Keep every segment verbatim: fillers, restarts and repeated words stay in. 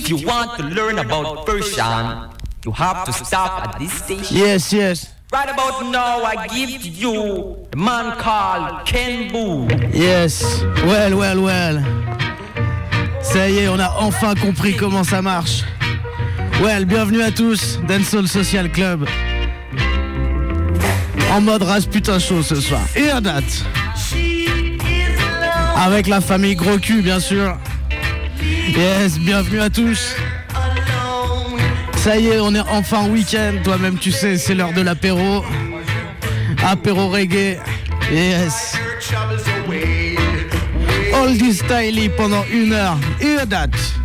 If you want to learn about Persian, you have to stop at this station. Yes, yes. Right about now, I give to you the man called Ken Boo. Yes, well, well, well. Ça y est, on a enfin compris comment ça marche. Well, bienvenue à tous, Dancehall Social Club. En mode Rasputin chaud ce soir. Hear that. Avec la famille Gros Cul, bien sûr. Yes, bienvenue à tous. Ça y est, on est enfin week-end. Toi-même, tu sais, c'est l'heure de l'apéro. Apéro reggae. Yes. All this style pendant une heure. Hear that.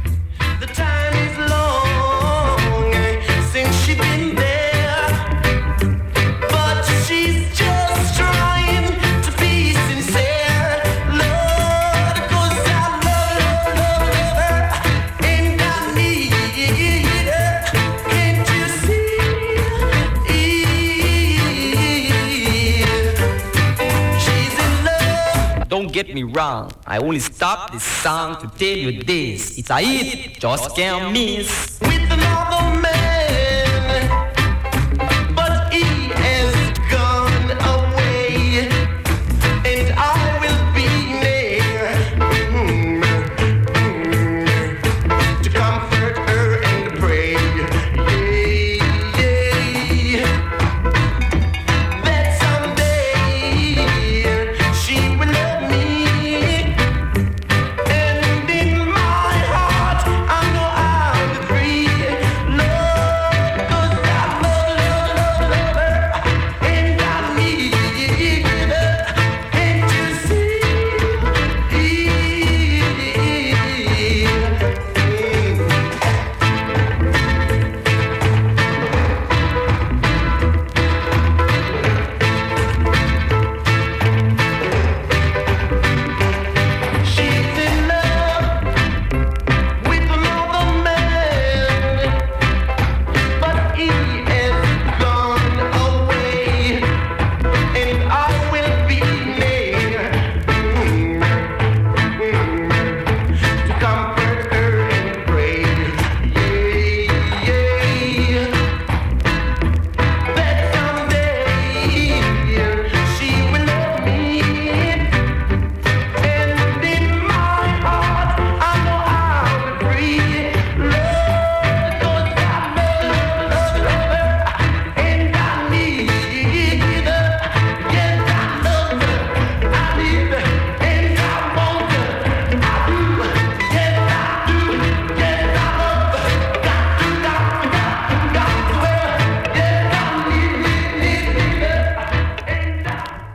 Don't get me wrong, I only stopped this song to tell you this. It's a hit, just can't miss. With another man, but he has gone away, and I will be there mm, mm, to comfort her and pray. Yeah, yeah, that someday she will love me. And in my heart, I know I'll be free. Lord, 'cause I love, love, love, love her, and I need her. Can't you see? She's in love with another man, but he has gone away, and I will be there mm, mm, to comfort her and pray. Yeah, yeah, that someday she will love me. And in my heart, I know I'll be free. Lord, 'cause I love, love, love her, and I need her. Yes, I love her, I need her, and I want her. I do, yes, I do, yes, I love her. Got to, got to, got to, got to her. Yes, I need, need, need, need her, and I.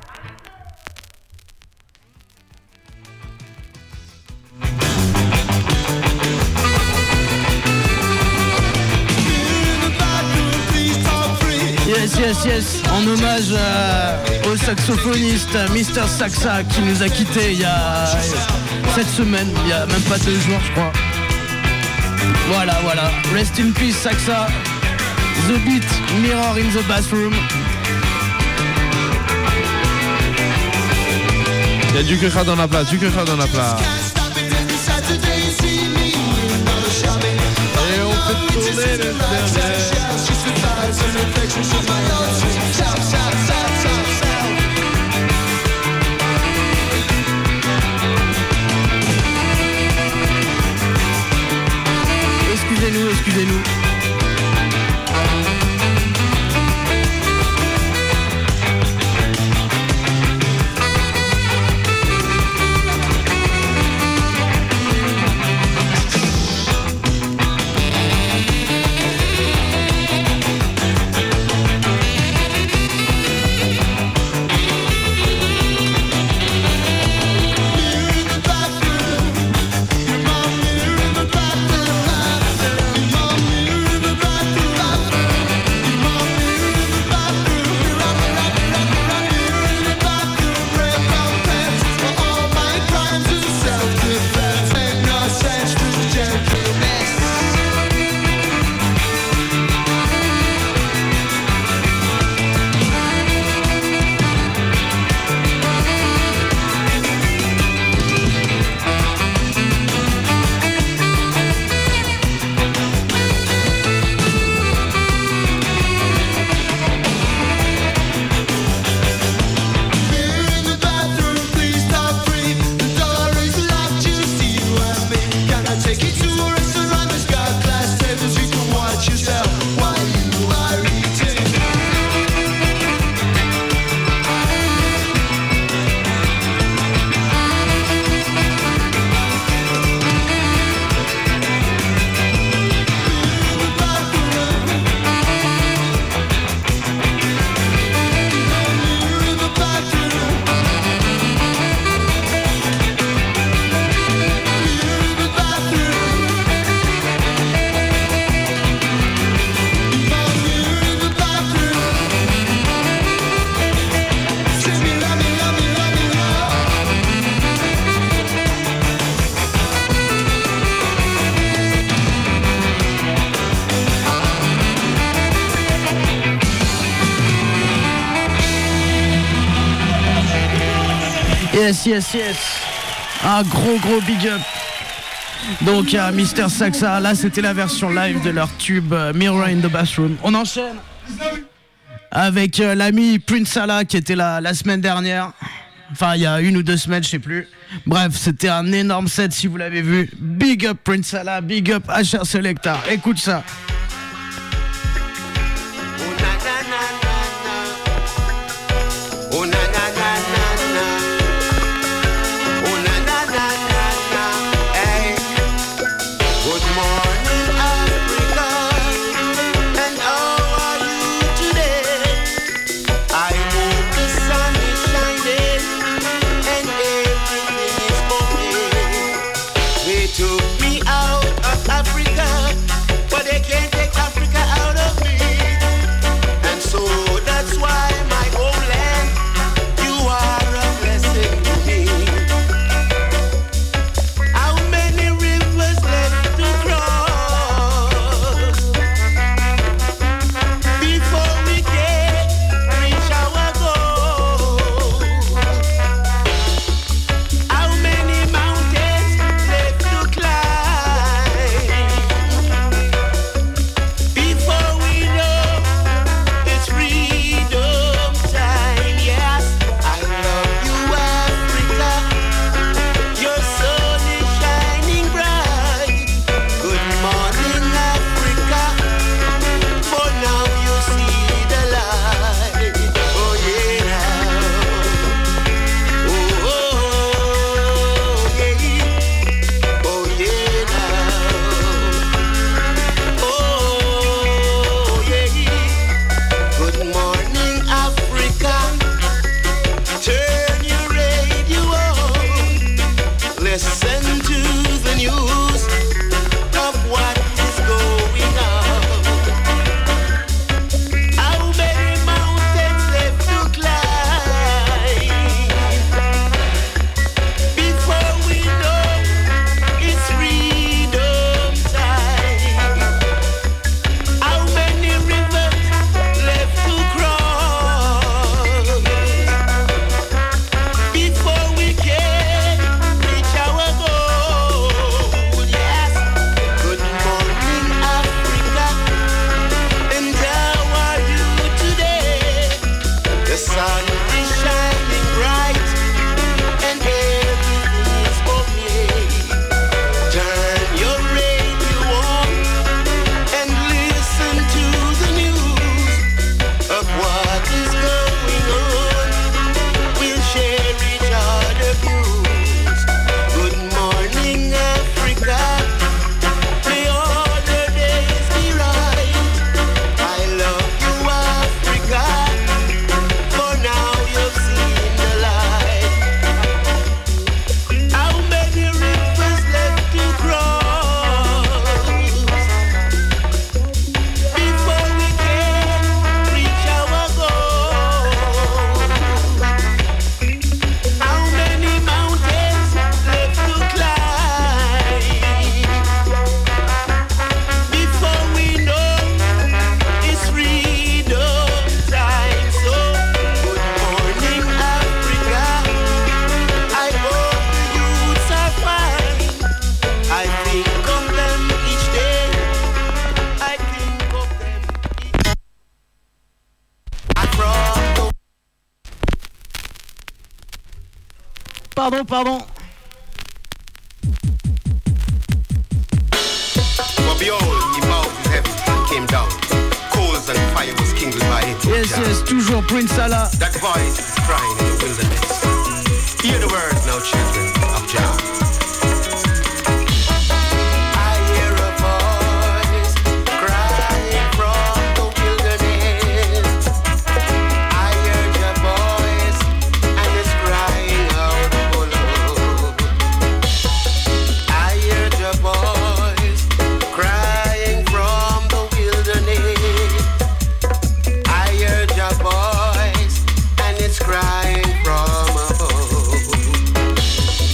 Yes, yes, yes. En hommage euh, au saxophoniste mister Saxa qui nous a quittés il y a cette semaine, il y a même pas deux jours, je crois. Voilà, voilà. Rest in peace, Saxa. The beat, mirror in the bathroom. Il y a du quecha dans la place, du quecha dans la place. Et on fait tourner le dernier. Excusez-nous, excusez-nous. Yes, yes, yes. Un gros, gros big up. Donc à Mister Saxa, là c'était la version live de leur tube euh, Mirror in the Bathroom. On enchaîne avec euh, l'ami Prince Salah qui était là la semaine dernière. Enfin il y a une ou deux semaines, je sais plus. Bref, c'était un énorme set si vous l'avez vu. Big up Prince Salah, big up H R Selecta. Écoute ça. Pardon, pardon. Yes, yes, toujours Prince Salah. That voice is crying in the wilderness. Hear the words now, children of Jah. Crying from above.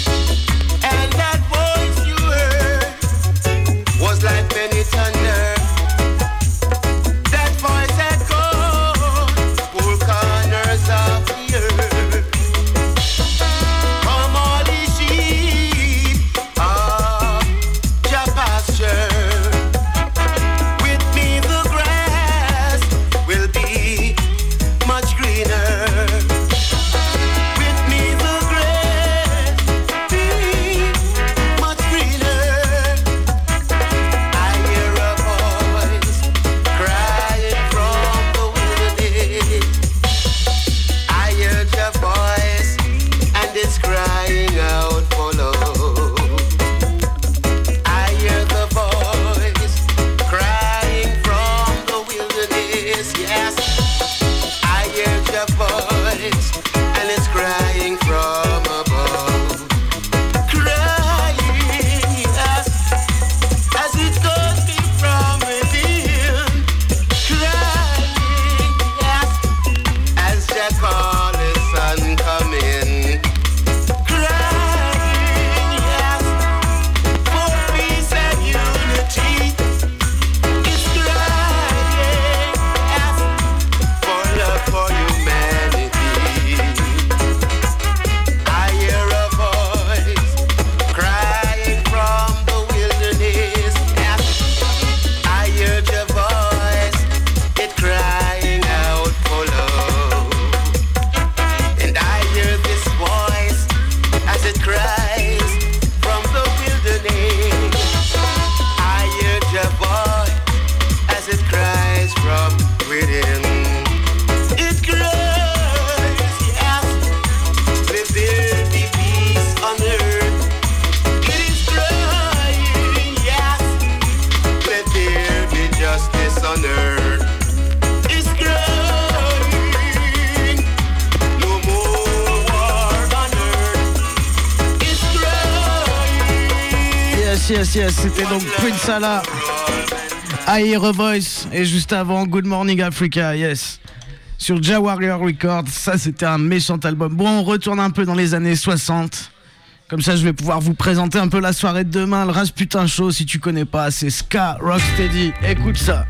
Yes, yes, yes, c'était donc Prince Salah, I Hear a Voice, et juste avant Good Morning Africa, yes. Sur Ja Warrior Records, ça c'était un méchant album. Bon, on retourne un peu dans les années soixante. Comme ça, je vais pouvoir vous présenter un peu la soirée de demain. Le Rasputin Show, si tu connais pas, c'est Ska Rocksteady. Écoute ça.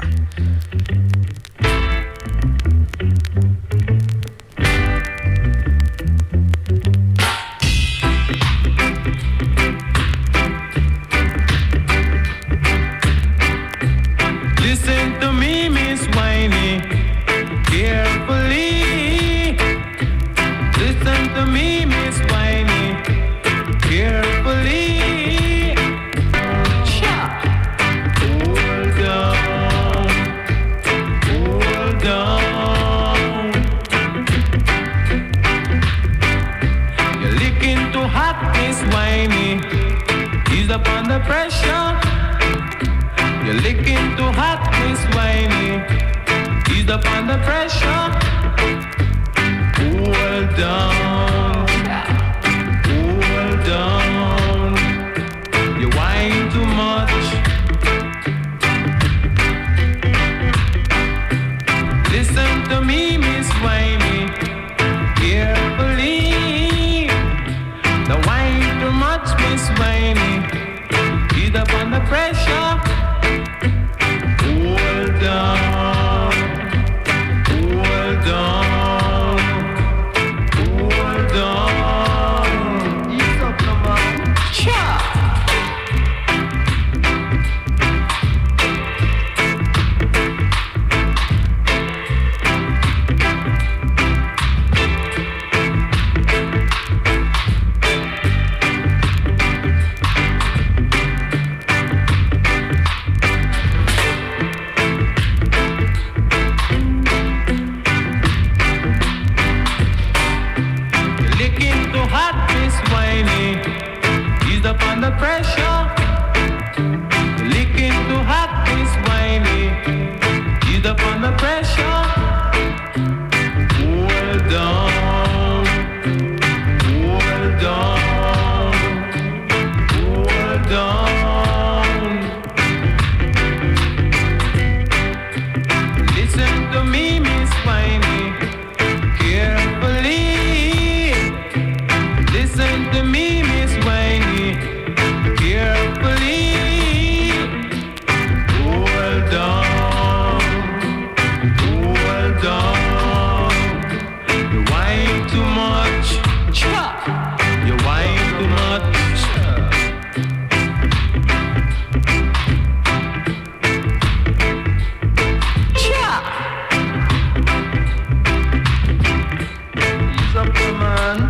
Listen to me, Miss Whiny, carefully. Listen to me, Miss Whiny, carefully. Hold on, hold on. You're licking too hot, Miss Whiny. Ease up under pressure. You're licking too hot, Miss Whiny. Ease up under pressure. Hold on, hold on. You whine too much. Listen to me, Miss Whiny, carefully. The whine too much, Miss Whiny. Ease up under pressure. Hold on, hold on, hold on. Ease up, come on. Cha! Up under pressure, licking too hot, Miss Whiny. Ease up under pressure. Hold on, hold on, hold on. Listen to me, Miss Whiny, carefully. Listen to me, Miss Whiny, carefully. Hold on, hold on. You whine too much. You whine too much. Ease up, come on.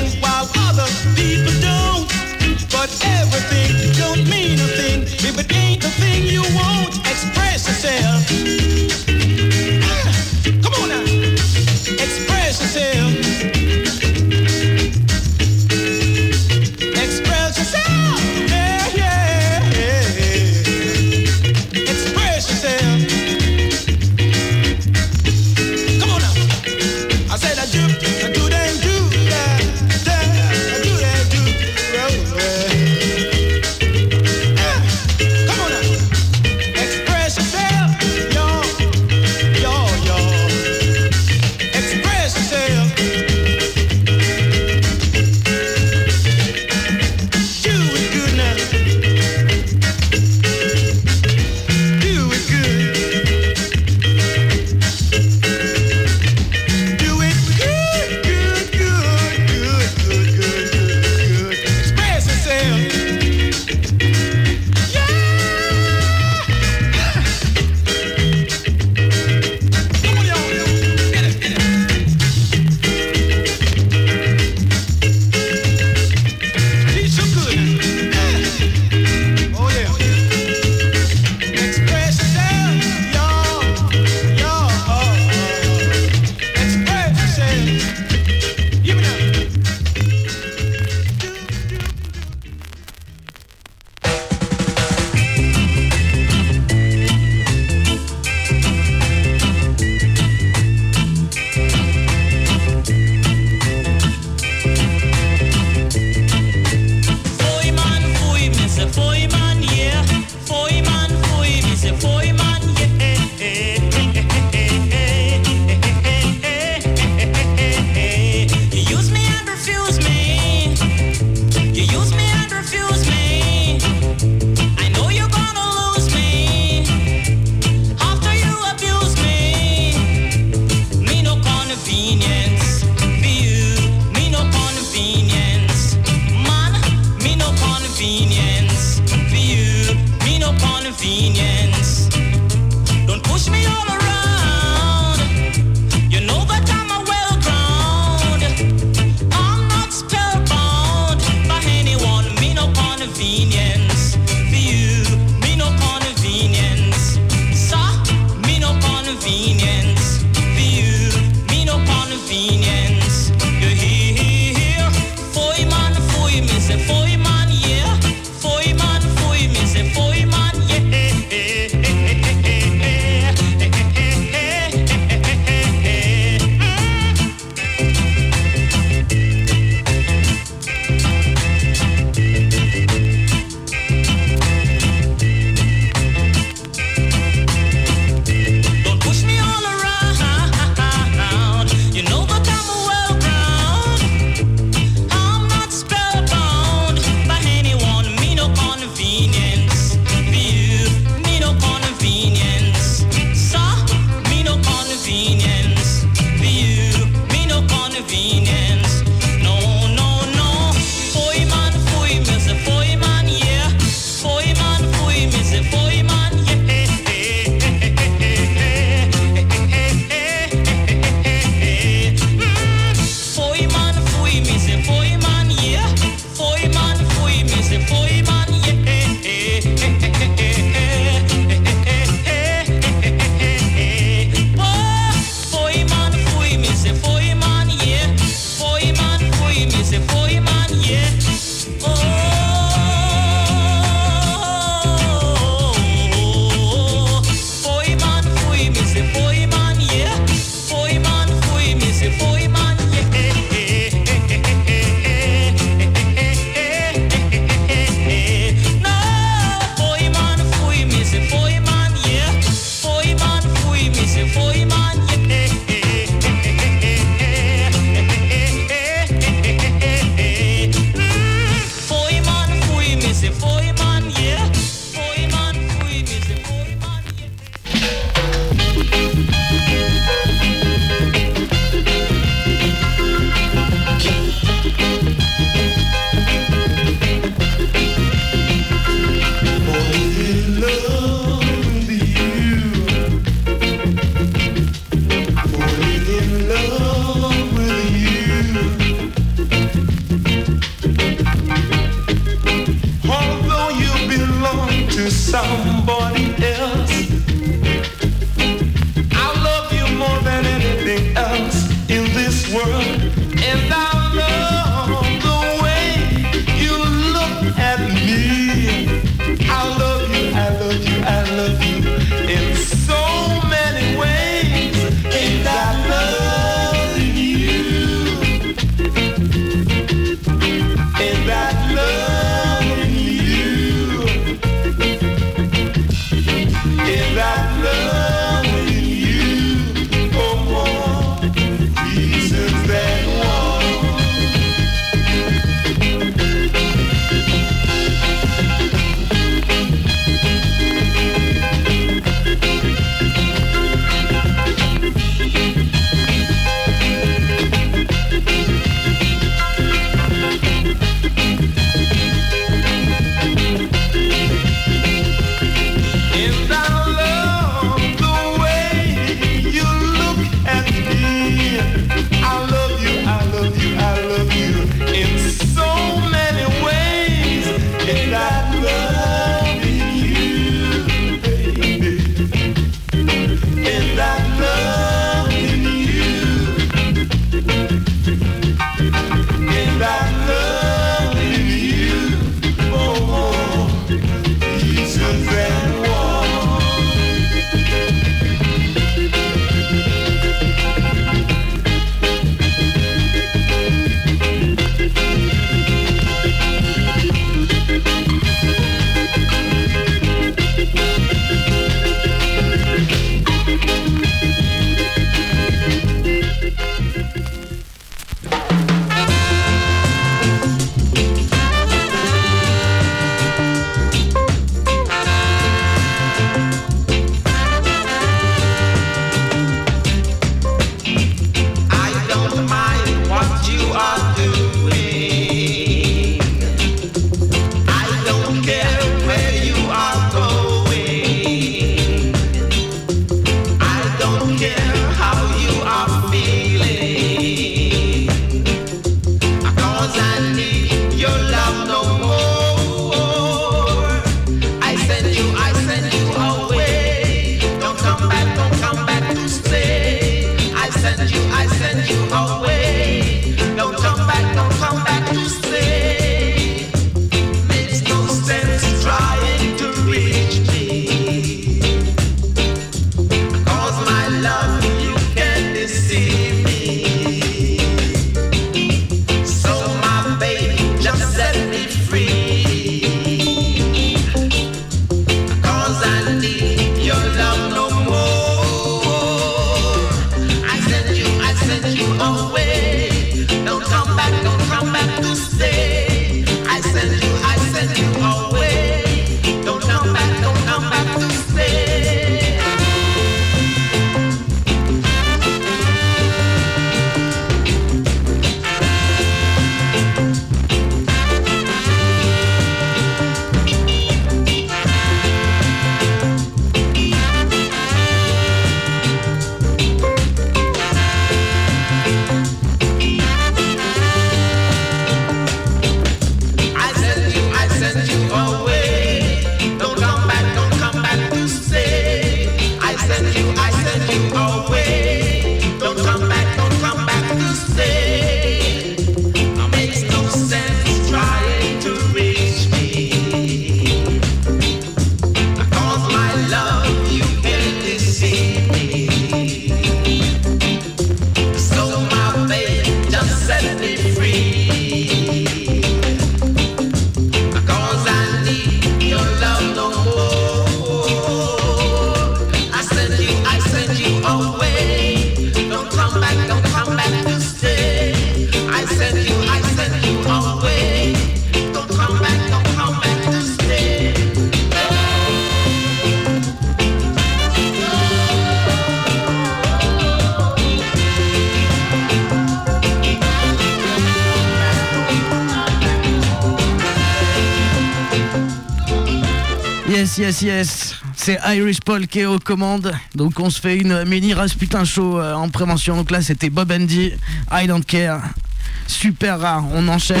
Yes, yes, yes. C'est Irish Paul qui est aux commandes. Donc on se fait une mini Rasputin show euh, en prévention. Donc là c'était Bob Andy, I Don't Care. Super rare, on enchaîne.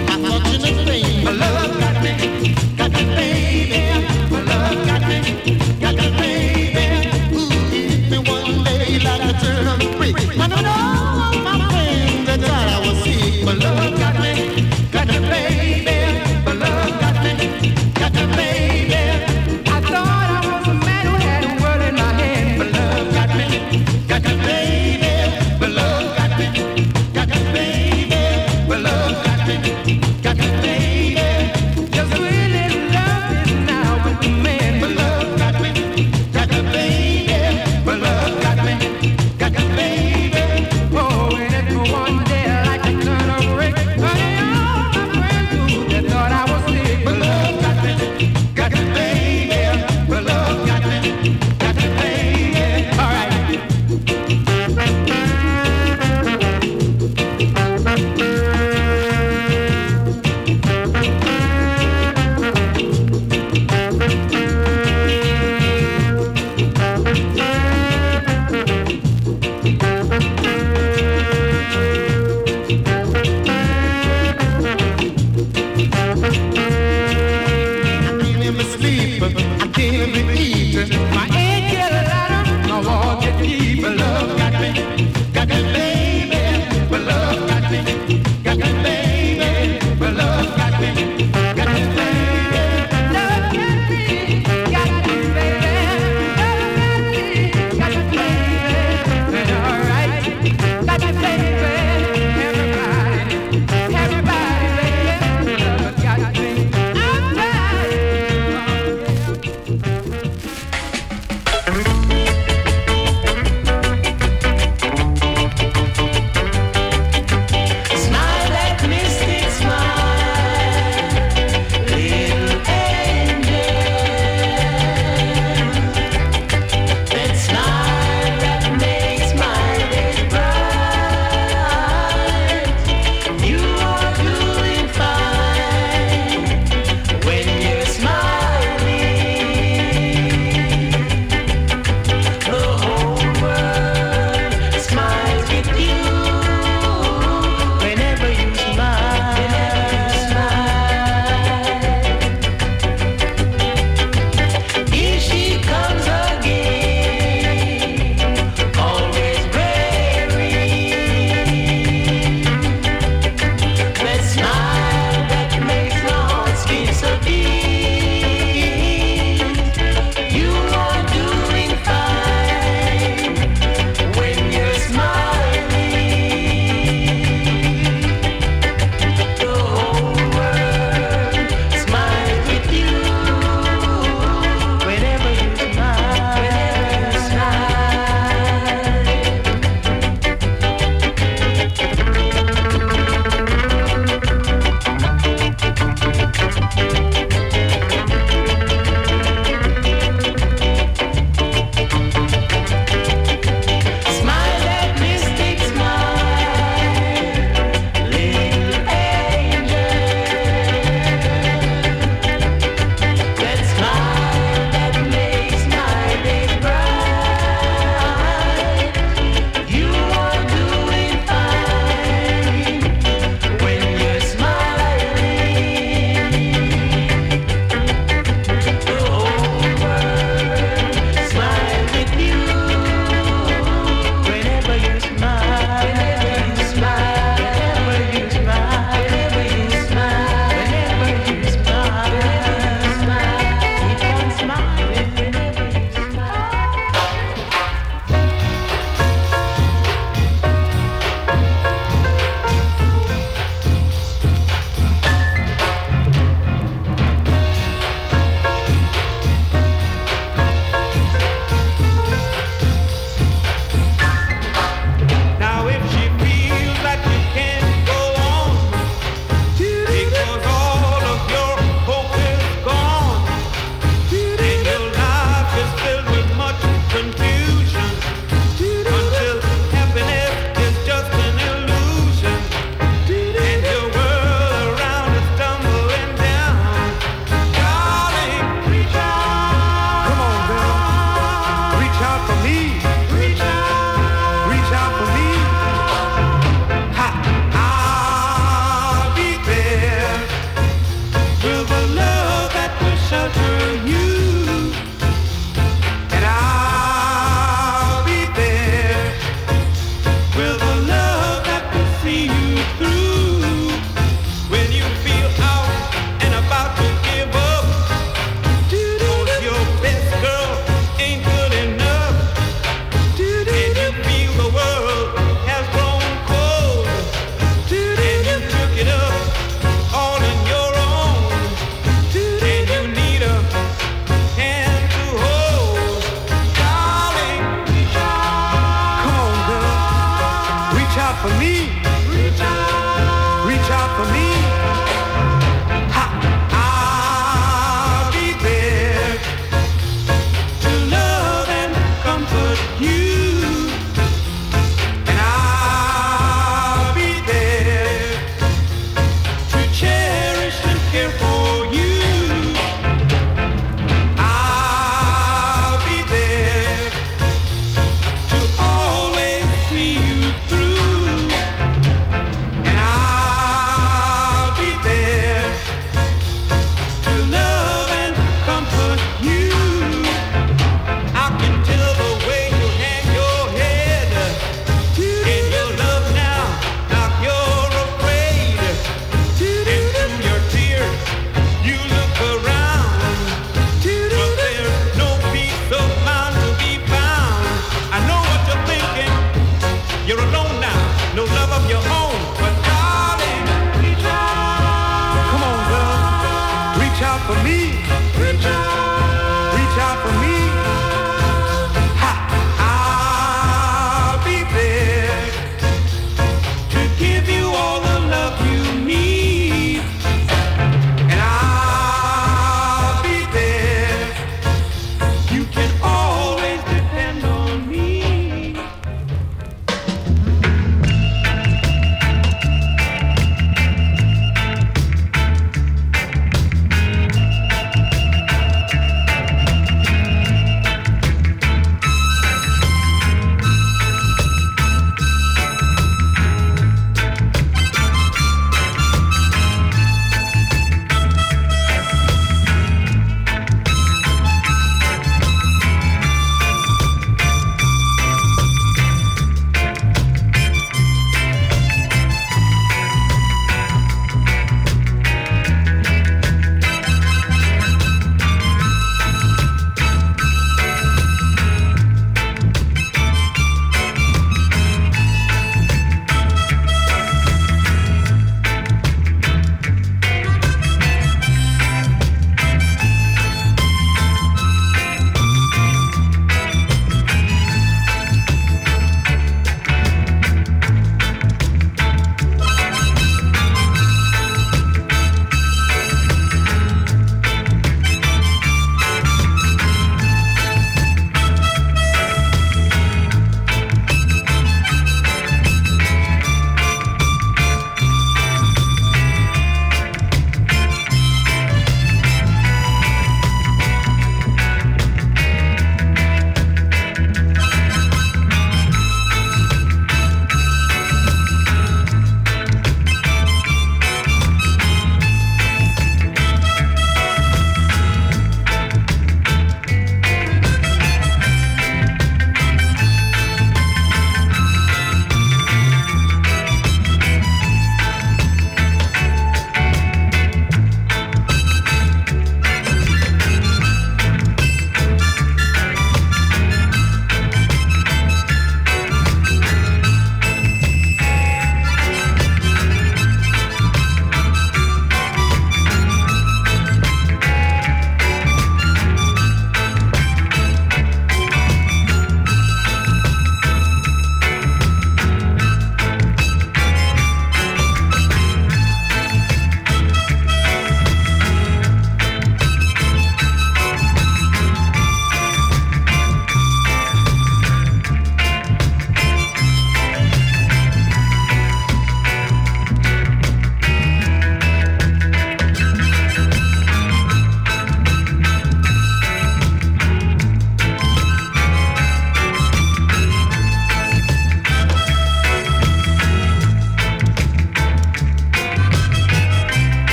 My love got me, got me, baby. My love got me.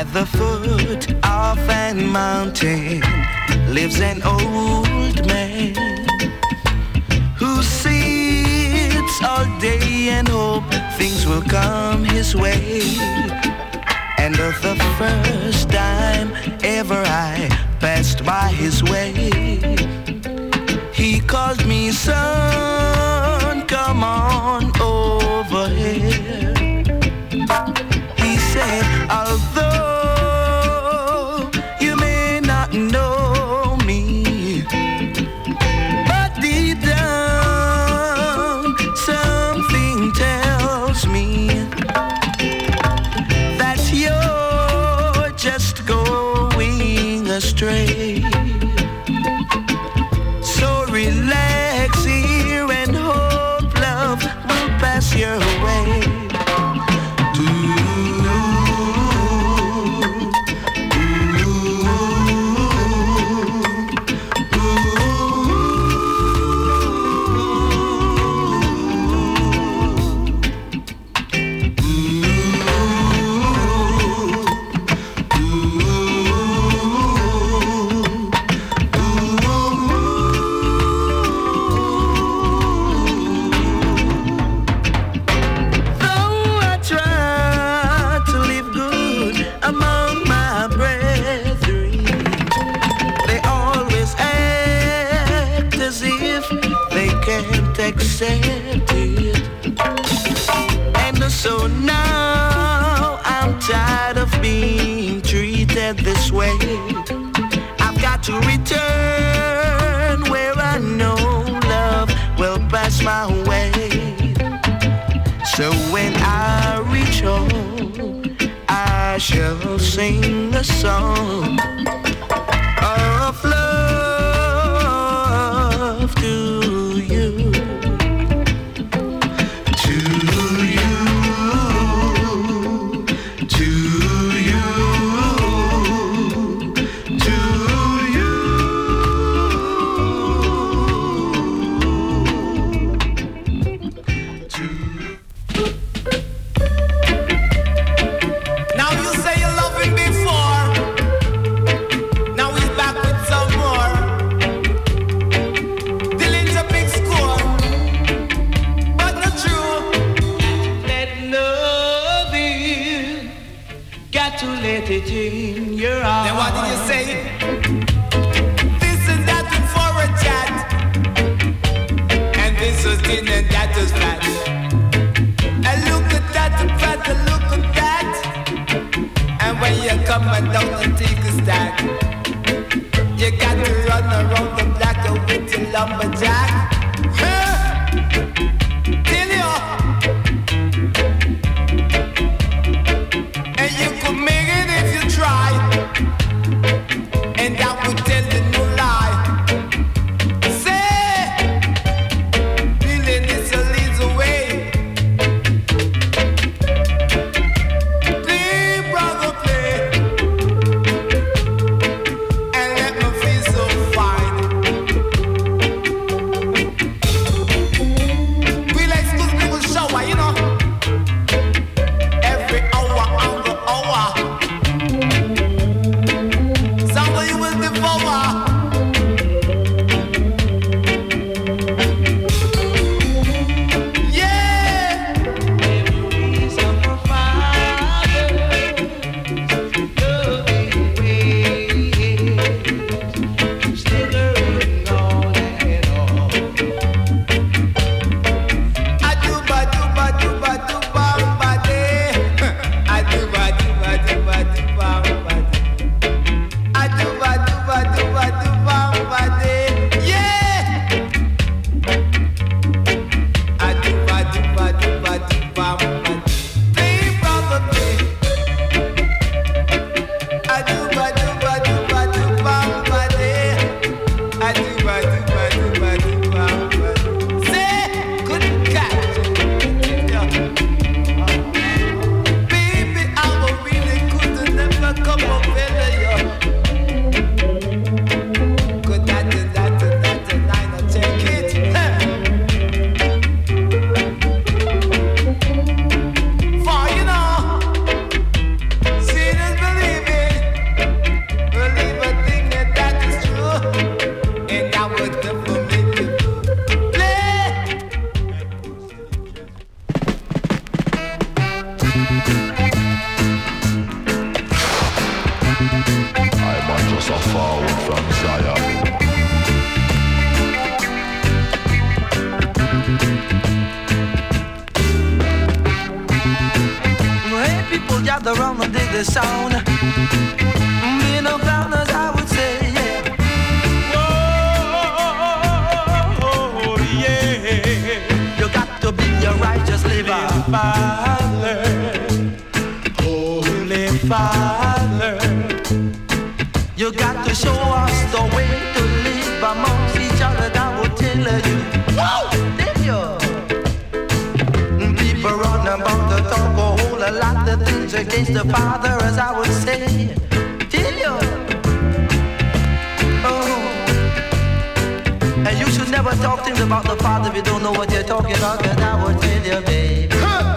the foot of an mountain lives an old man who sits all day and hope things will come his way. And the first time ever I passed by his way, he called me, son, come on over here. He said, although you may not know me, but deep down something tells me that you're just going astray. So relax here and hope love will pass your way. Accept it. And so now I'm tired of being treated this way. I've got to return where I know love will pass my way. So when I reach home, I shall sing a song of love to you. Then what did you say? This and that and for a chat. And this was thin and that was fat. And look at that and fat and look at that. And when you come and down and take a stack, you got to run around the block with your lumberjack. Huh? Tell you. And you could make it if you try. And that would tell you no lie. Say, feeling this leads away. Play, brother, play. And let me feel so fine. so forward from Zion. Hey, people gather around and dig the sound. Being no clowners, I would say, yeah. Whoa, yeah. You got to be a righteous liver. Father, Holy Father, you got to show us the way to live amongst each other. I will tell you. Whoa, did you? People run about the talk a whole lot of things against the Father, as I would say. Tell you. Oh. And you should never talk things about the Father if you don't know what you're talking about, cause I would tell you, baby. Huh.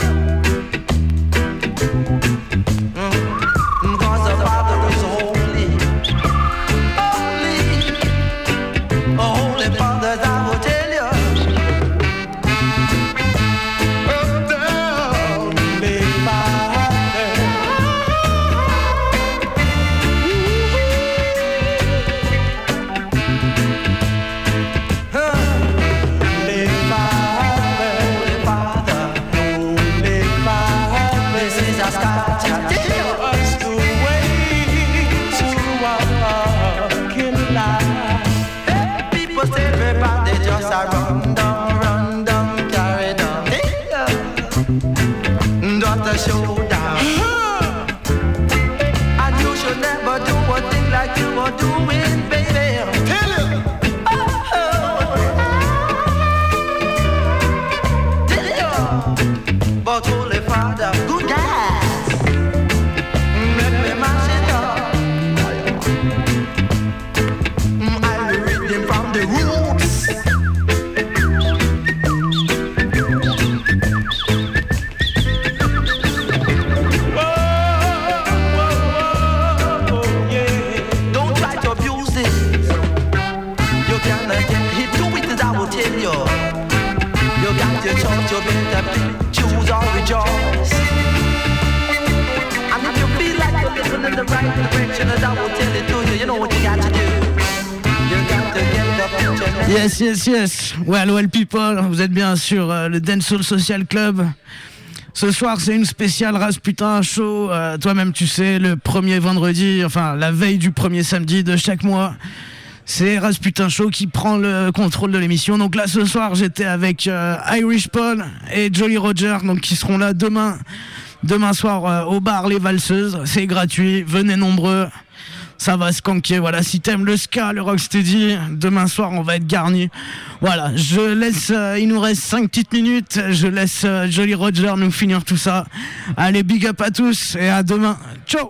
Mm. Cause the Father is holy. Holy. A holy Father, I will tell you. Run down, run down, carry down. Hey, got the showdown. And you should never do a thing like you are doing, baby. Tell you. Oh, tell you. But Holy Father, good guys. Make me mash it up. I'll be reading from the roots. You better choose or rejoice. And if you feel like you're living in the right direction, as I will tell it to you, you know what you got to do. You got to get the picture. Yes, yes, yes. Well, well, people, vous êtes bien sur euh, le Dancehall Social Club. Ce soir, c'est une spéciale Rasputin Show. Euh, toi-même, tu sais, le premier vendredi, enfin, la veille du premier samedi de chaque mois. C'est Rasputin Show qui prend le contrôle de l'émission. Donc là, ce soir, j'étais avec euh, Irish Paul et Jolly Roger, donc qui seront là demain, demain soir euh, au bar Les Valseuses. C'est gratuit, venez nombreux. Ça va skanker. Voilà, si t'aimes le ska, le rocksteady, demain soir, on va être garni. Voilà, je laisse. Euh, il nous reste cinq petites minutes. Je laisse euh, Jolly Roger nous finir tout ça. Allez, big up à tous et à demain. Ciao.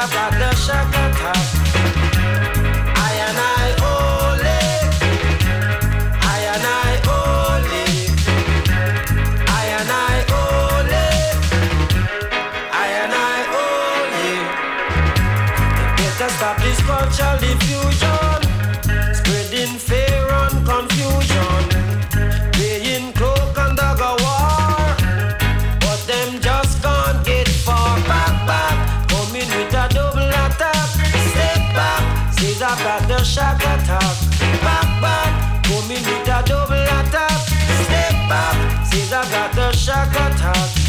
I've got the shock attack. I and I only, I and I only, I and I only, I and I only. Better stop this cultural diffusion, spreading fear and confusion, playing cloak and dagger war, but them just can't get far. Back, back, coming with a double attack. Step back, says I've got the shock attack. Back, back, coming with a double attack. Step back, says I've got the shock attack.